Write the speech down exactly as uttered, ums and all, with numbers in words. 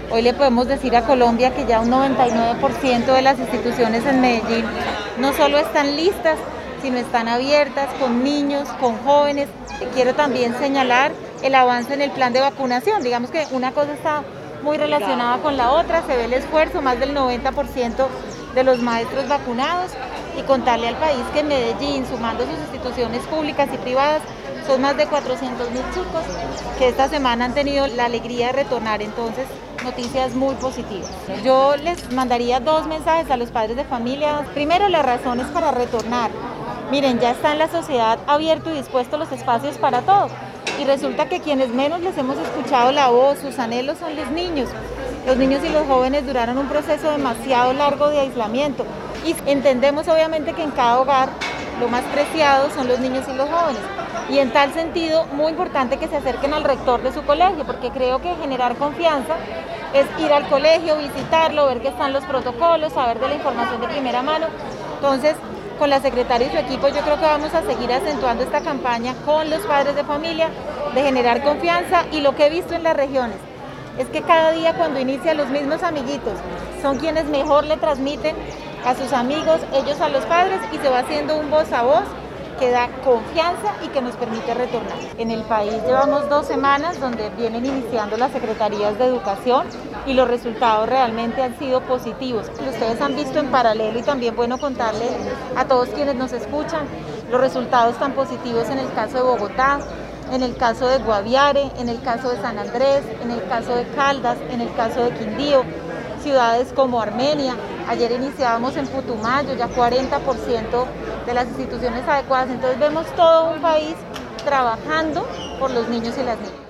Hoy le podemos decir a Colombia que ya un noventa y nueve por ciento de las instituciones en Medellín no solo están listas, sino están abiertas con niños, con jóvenes. Quiero también señalar el avance en el plan de vacunación. Digamos que una cosa está muy relacionada con la otra, se ve el esfuerzo, más del noventa por ciento de los maestros vacunados, y contarle al país que en Medellín, sumando sus instituciones públicas y privadas, son más de cuatrocientos mil chicos que esta semana han tenido la alegría de retornar. Entonces, noticias muy positivas. Yo les mandaría dos mensajes a los padres de familia. Primero, las razones para retornar. Miren, ya está en la sociedad abierto y dispuesto los espacios para todo. Y resulta que quienes menos les hemos escuchado la voz, sus anhelos, son los niños. Los niños y los jóvenes duraron un proceso demasiado largo de aislamiento. Y entendemos obviamente que en cada hogar lo más preciado son los niños y los jóvenes. Y en tal sentido, muy importante que se acerquen al rector de su colegio, porque creo que generar confianza es ir al colegio, visitarlo, ver que están los protocolos, saber de la información de primera mano. Entonces, con la secretaria y su equipo, yo creo que vamos a seguir acentuando esta campaña con los padres de familia, de generar confianza. Y lo que he visto en las regiones es que cada día, cuando inicia, los mismos amiguitos son quienes mejor le transmiten a sus amigos, ellos a los padres, y se va haciendo un voz a voz que da confianza y que nos permite retornar. En el país llevamos dos semanas donde vienen iniciando las secretarías de educación y los resultados realmente han sido positivos. Ustedes han visto en paralelo, y también bueno contarles a todos quienes nos escuchan, los resultados tan positivos en el caso de Bogotá, en el caso de Guaviare, en el caso de San Andrés, en el caso de Caldas, en el caso de Quindío, ciudades como Armenia. Ayer iniciábamos en Putumayo, ya cuarenta por ciento de las instituciones adecuadas. Entonces vemos todo un país trabajando por los niños y las niñas.